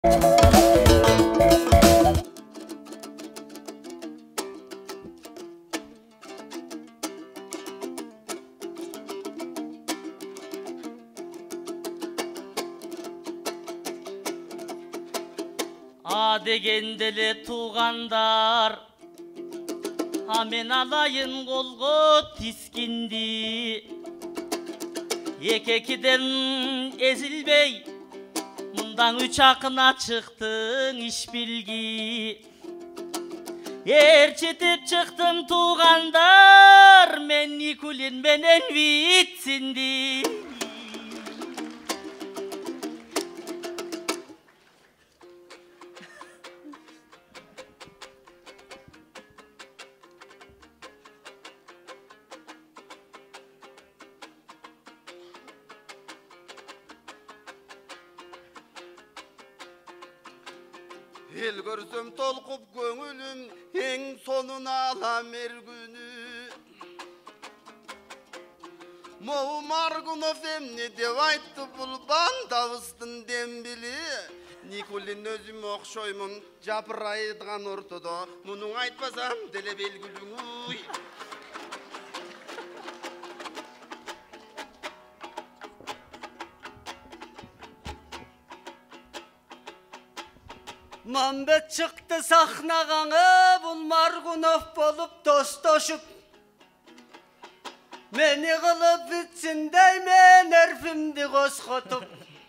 Degенделе туғандар, мен алайын қолға тискенді. Екі-екіден ezilбей, мұндан үч ақына шықтың іш білгі. Ерчетіп шықтым туғандар, мен Никулин менен Вицинді. El görsöm tolkup göңүлүм, эң сонун алам эр күнү. Могу Маргунов эмне деп айтты бул бандабыздын дембили. Никулин өзүмө окшоймун, жапырайдыган ортодо, мунун айтпасам деле белгилүү. Мамбет çıktı сахнага, бул Маргунов болуп достошуп. Мени кылып Вициндеймен эрфимди коскотуп.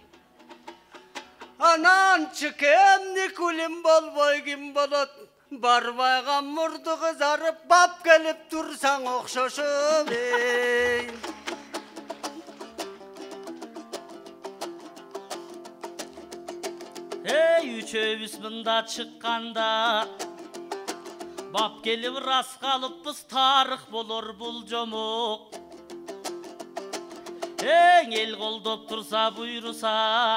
Анан чыкем Никулин болбой ким болот. Барбайган мурду кызарып, бап келип турсаң окшошуп. Üçöbüs mында çıkkanda, bap gelip rast kalıpbız, tarih bolor bul jomuk. El koldop tursa buyrusa,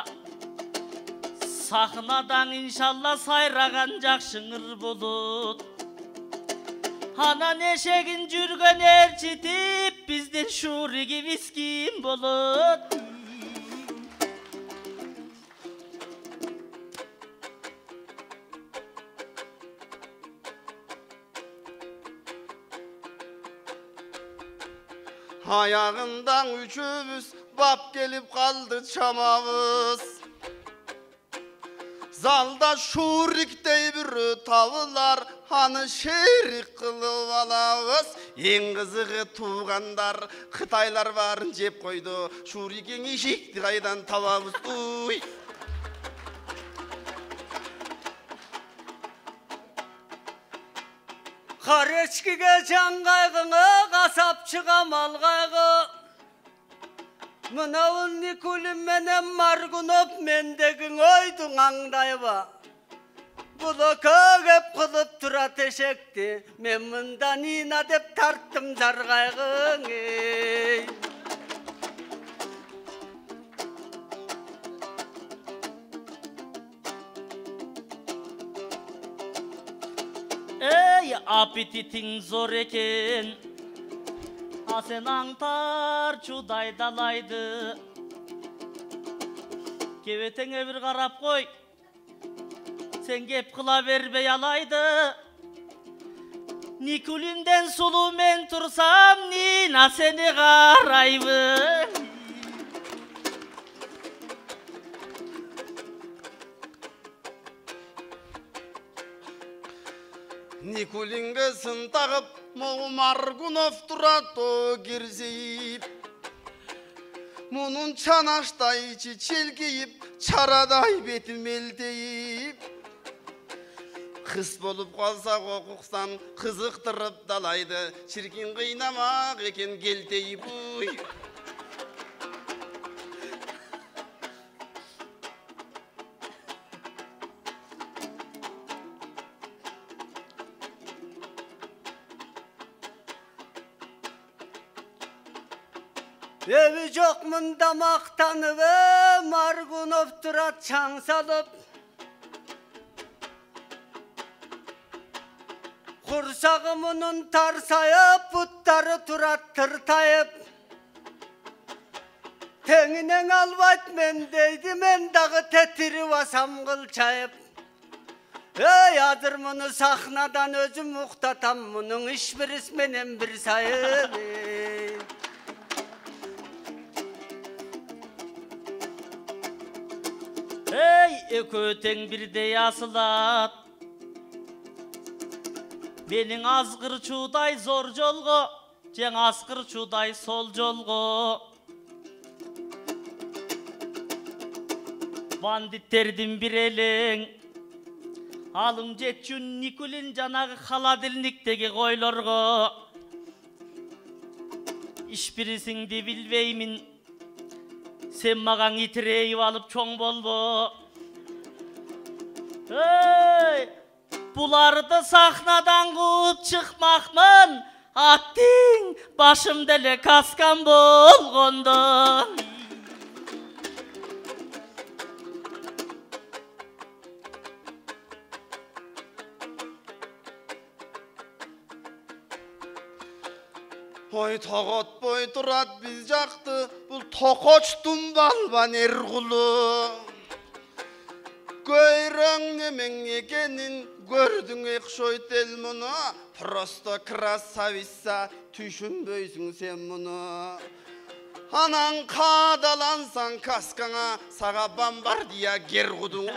sahnadan inşallah sayragan jakşыңыр bulut. Anan eşegin жүргөн erçitip, bizden şurigi viskin bulut. Ayağından üçümüz bap gelip kaldı çamabız. Zalda şurik dey bir tavılar, hani şerik kılıp alabız. En kızığı tuğanlar, Kıtaylar varın cep koydu. Şurikin işikti kaydan tavabız. Uy. Kareçkiге can kaygını, kasapçıga mal kaygı. Mınavun Nikulin menen Margunov, mendegin oydun аңдайба. Bulu kөгep kılıp tura teşekti, men mından ina dep tarttım zar kaygın. Apetitin zor eken, sen аңтар çuday dalaydı. Kebetene bir karap koy, sen gep kıla verbe yalaydı. Nikulin'den sulu men tursam, Nina seni karaydı. Никулинге сын тағып, Моғу Маргунов тұрато кирзейіп. Мұнын чанаштай içi челкейіп, чарадай беті мелдейіп. Қыс болып қалса қоқықсан, қызықтырып далайды, шіркін қиынамақ екен келтейіп. Evi жоқ мында мақтанып, Маргунов тұрат чаң салып. Құрсағы мұнын тарсайып, бұттары тұрат тыртайып. Теңінен албайт мен дейді, мен дағы тәтірі басам қыл чайып. Ей, адыр мұны сахнадан өзім ұқтатам, мұның ішбіріс менен бір сайып. Ей, өкөтең бірдей асылат. Менің азғыр чудай зор жолғы, жең асқыр чудай сол жолғы. Бандиттердин бір елің, алым жетчүн Никулин жанағы холодильниктеги койлорго. Ишбирисиңди билбеймин, сен маған итирейип алып чоң болбо. Эй, буларды сахнадан кууп чыкмакмын, аттың башымда эле каскан болгондо. Ой, тоғотпой тұрат біз жақты, бұл тоқочтың балбан Эрғулы. Көйрің немен екенін көрдің екшойт ел мұны, просто красавица түшінбөйсің сен мұны. Анан қадалансаң каскаңа, саға бомбардия гергудың.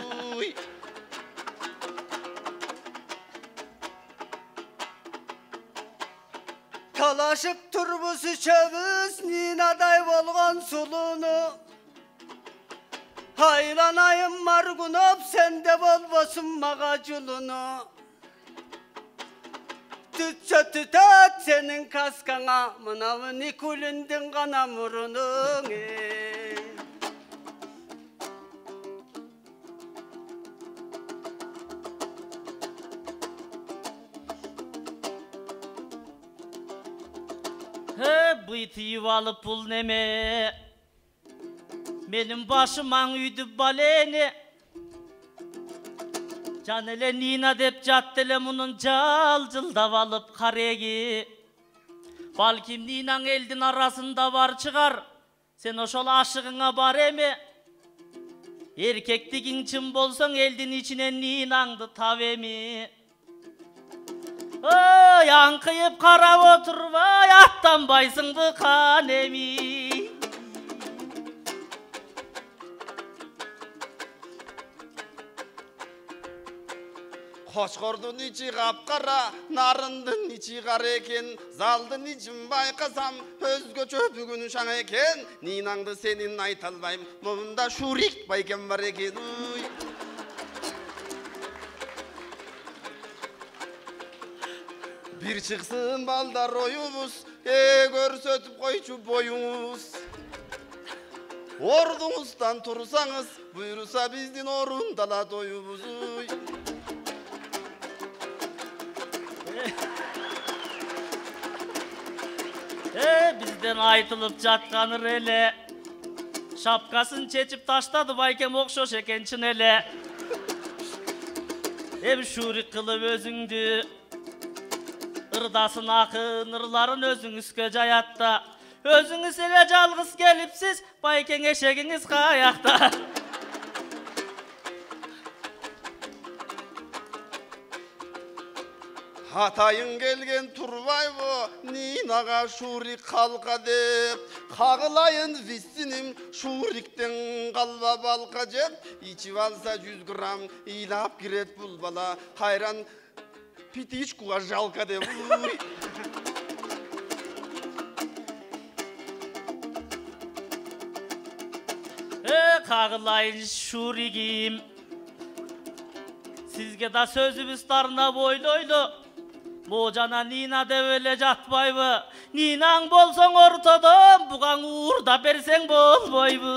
Талашып турбусы чөбүс нинадай болгон сулуну. Айланайым маргуноп сенде болбосун мага жулуну. Түтсө түтөт сенин каскаңа, мынабы Никулиндин гана мурунуң. Быйтыйып алып бұл неме, менің башымаң үйді балене. Жан эле Нина деп жатты эле мұнын жал-жылдап алып қареги. Балким Нинаң элдин арасында бар чыгар, сен ошол ашығыңа бар эме. Эркектигиң чын болсоң элдин ичинен Нинаңды тап эми. Ой, аңқиып қарап отырбай, аттанбайсыңды қан эми. Қошқордың ичи қап-қара, нарындың ичи қара екен, залдың ичін байқасам, өзгөчө бүгін шаң екен. Нинаңды сенин айта албайм, мұнда Шурик байкен бар екен. Bir çıksın baldar oyumuz, görsetip koyçu boyumuz. Ordunuzdan tursanız, buyursa bizdin orundala doyumuz. Bizden айтылып жатқаныр эле. Шапкасын чечип таштады байкем окшош экен чын эле. Шурик кылып өзүңдү, ырдасын акын ырларын өзүңүзгө жаятта. Өзүңүз эле жалгыз келипсиз, байкең эшегиңиз каякта. Hatayın gelgen turbaybo, Ninaga Şurik kalka dep. Kağılayın vissinim, Şurikten kalba balka cep. İçip alsa 100 gram, ilap giret bulbala. Hayran pitiçkuğa jalka dep. Kağılayın Şurigim. Sizge da sözümüz tarına boyloylu. Bu jana Nina dep ele жатпайбы? Ninaң bolsoň ortadan, bugaň uurda berseň bolboýby.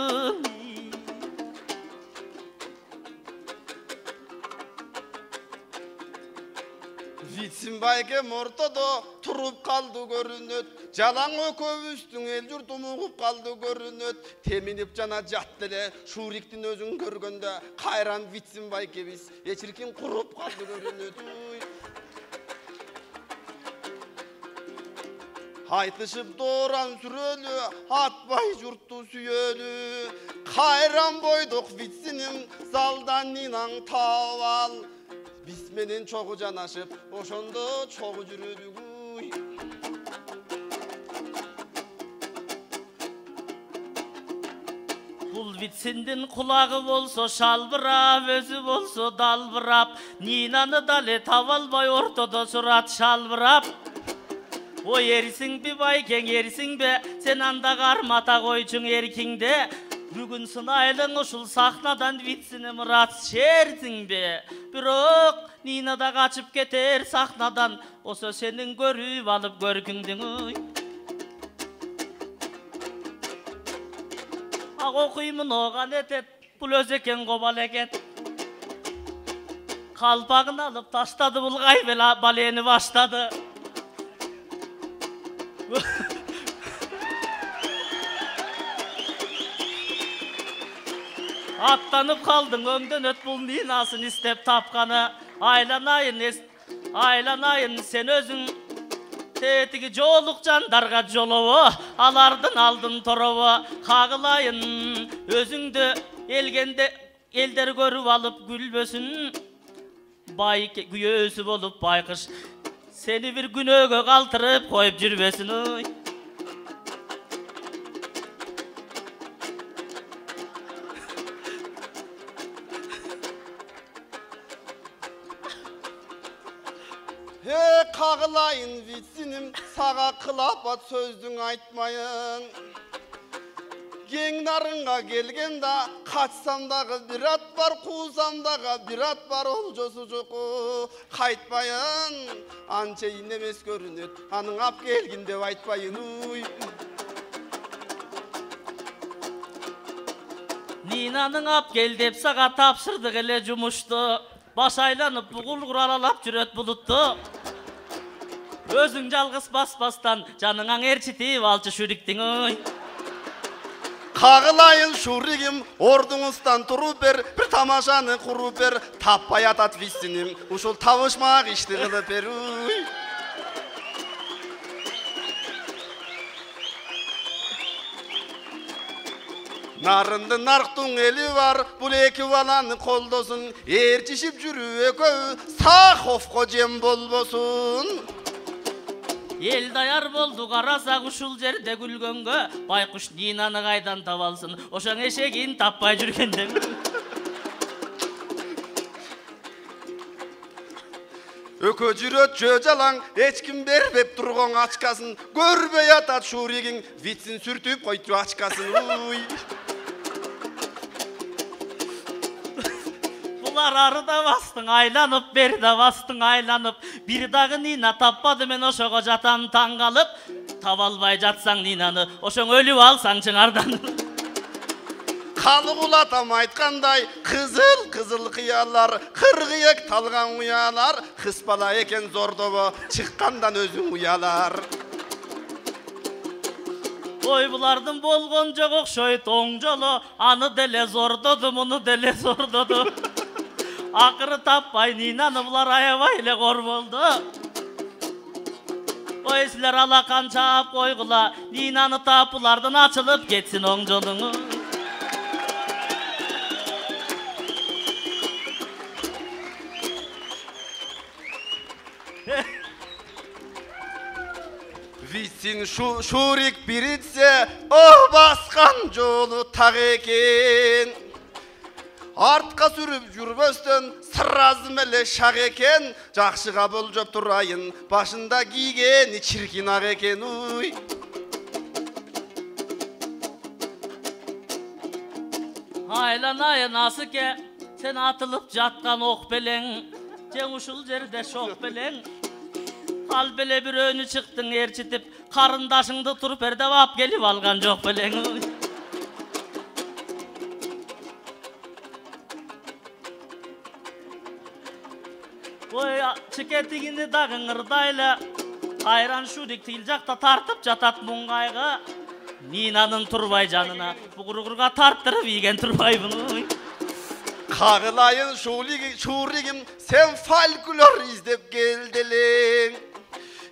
Vitsin baykem ortada turup kaldı görünöt. Jalan ököbüstüň el jurtum ugup kaldı görünöt. Teminip jana jattele Şuriktin özüň görgönde kayran Vitsin baykebis eçirkin kurup kaldı görünöt. айтышып доран сүрөлү, атпай журтту сүйөлү. Кайран бойдук витсиним, залдан Нинаң табал. Биз менен чогуу жанашып, ошондо чогуу жүрөлүк. Бул витсиндин кулагы болсо шалбырап, өзү болсо далбырап, Нинаны дале таба албай ортодо сурат шалбырап. Ой эрисиңби байкең, эрисиңбе, сен анда кармата койчуң эркиңде. Бүгүн сынайлың ушул сахнадан витсини мурат шерсиңбе. Бирок Нина да качып кетер сахнадан, осо сенин көрүп алып көркүңдүң. Ак окуймун оган этет, бул өзү экен кобал экет. Калпагын алып таштады, бул кайбел балени баштады. Аттанып калдың өңдөн өт, бул Нинасын истеп тапканы. Айланайын сен өзүң тетиги жолук жандарга жолобо, алардын алдын торобо. Кагылайын өзүңдү элгенде элдер көрүп алып күлбөсүн. Бай күйөөсү болуп байкыш сени бир күнөөгө калтырып коюп жүрбөсүн. Kagılayın vитсиним, сага кылапат сөздүң айтмайын. Кеңнарыңга келгенде качсам дагы бир ат бар, куусам дагы бир ат бар, олжосу жоку. Кайтпайын, анчейин эмес көрүнөт, аның ап келгин деп айтпайын. Нинанын ап кел деп сага тапшырдык эле жумушту. Баш айланып бугулгур аралап жүрөт булутту. Өзүң жалгыз баспастан жаныңаң ээрчитип алчы шүриктиң. Кагылайын шуригим, ордуңуздан туруп бер, бир тамашаны куруп бер. Таппай атат витсиним, ушул табышмак ишти кылып бер. Нарынды нарктың эли бар, бул эки баланы колдосун. Ээрчишип жүрүү экөө, Саховко жем болбосун. Ел даяр болду карасак ушул жерде күлгөнгө, байкуш Нинаны кайдан таба алсын, ошоң эшегин таппай жүргөндө. Өкө жүрөт жөө жалаң, эч ким бербеп турган ачкасын. Көрбөй атат шуригиң, витсин сүртүп койчу ачкасын. Булар арыда бастың айланып, берде бастың айланып. Бир дагы Нина таппады, мен ошого жатам таң калып. Таба албай жатсаң Нинаны, ошоң өлүп алсаң чыңардан. Калыгул атам айткандай, кызыл кыялар, кыргыек талган уялар. Кыз бала экен зордобо, чыккандан өзүң уялар. Ой булардын болгон жок окшойт оң жолу, аны деле зордоду, муну деле зордоду. Акыры таппай Нинаны булар аябай эле кор болду. Ой силер алакан чаап койгула, Нинаны таап булардан ачылып кетсин оң жолуңуз. Витсин шурик биритсе, о баскан жолу так экен. Артка сүрүп жүрбөстөн сыразым эле шак экен. Жакшыга болжоп турайын, башында кийгени чиркин ак экен. Айланайын асыке, сен атылып жаткан ок белең, жең ушул жерде шок белең. Ал беле бирөөнү чыктың ээрчитип, карындашыңды туруп бердеп ап келип алган жок белең. Ой, чекетигини дагы ыңырдайлы, кайран шурик тил жакта тартып жатат муңгайга. Нинанын турбай жанына, бугургурга тарттырып ийген турбайбын. Кагылайын шуригим, сен фольклор издеп келделең.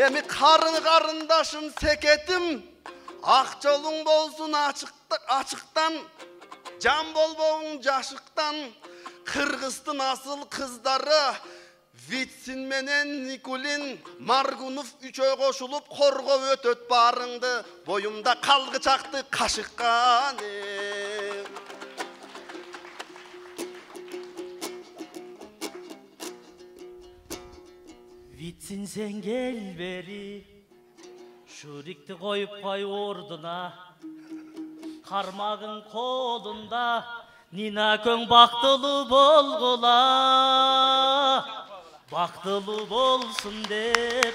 Emi karındaşım seketim, ak jolun bolsun açıktan, can bolboğun jaşıktan, Kırgız'tın asıl kızları, Vitsin menen Nikulin, Margunov üçöy koşulup korgo ötöt barыңды, boyumda kalgı çaktı kaşıkkan. Vitsin sen gel beri, şurikti koyup koy orduna, karmağın kolunda, Nina köң baktılı bolgula, baktılı bolsun dep,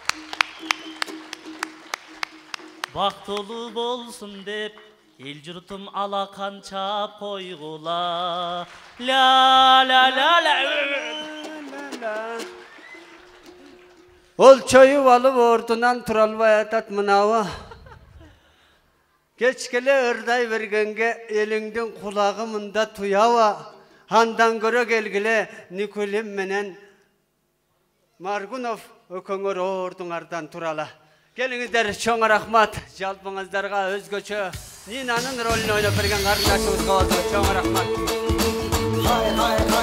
baktılı bolsun dep, el jurtum alakan çap koygula, la la la la. Ol çoyu alıp ordunan turalbay atat mınava. Geçkele ırday vergenge elingden kulağı mında tuyava. Handan göre gelgile Nikulim menen Margunov ököңөр ordunardan turala. Gelingizler çoğun rahmat. Jalpыңızдарга özgöçö Ninanın rolünü oynap bergen karındaşımızga olsun. Çoğun rahmat.